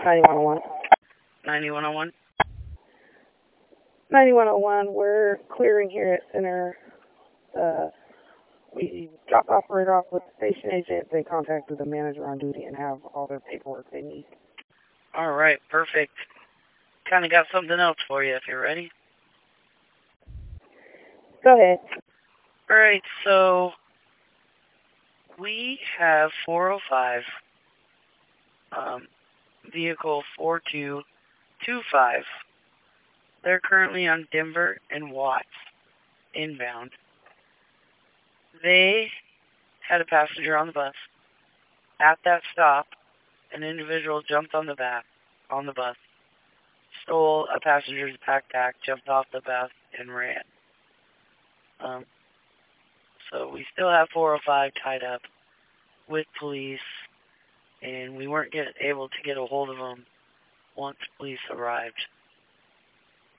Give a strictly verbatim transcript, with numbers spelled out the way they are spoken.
ninety-one oh one. ninety-one oh one? ninety-one oh one, we're clearing here at Center. Uh, we dropped off right off with the station agent. They contacted the manager on duty and have all their paperwork they need. All right, perfect. Kind of got something else for you if you're ready. Go ahead. All right, so we have four oh five, um, vehicle four two two five. They're currently on Denver and Watts, inbound. They had a passenger on the bus. At that stop, an individual jumped on the back, on the bus, stole a passenger's backpack, jumped off the bus, and ran. Um, so we still have four oh five tied up with police, and we weren't get, able to get a hold of them once police arrived.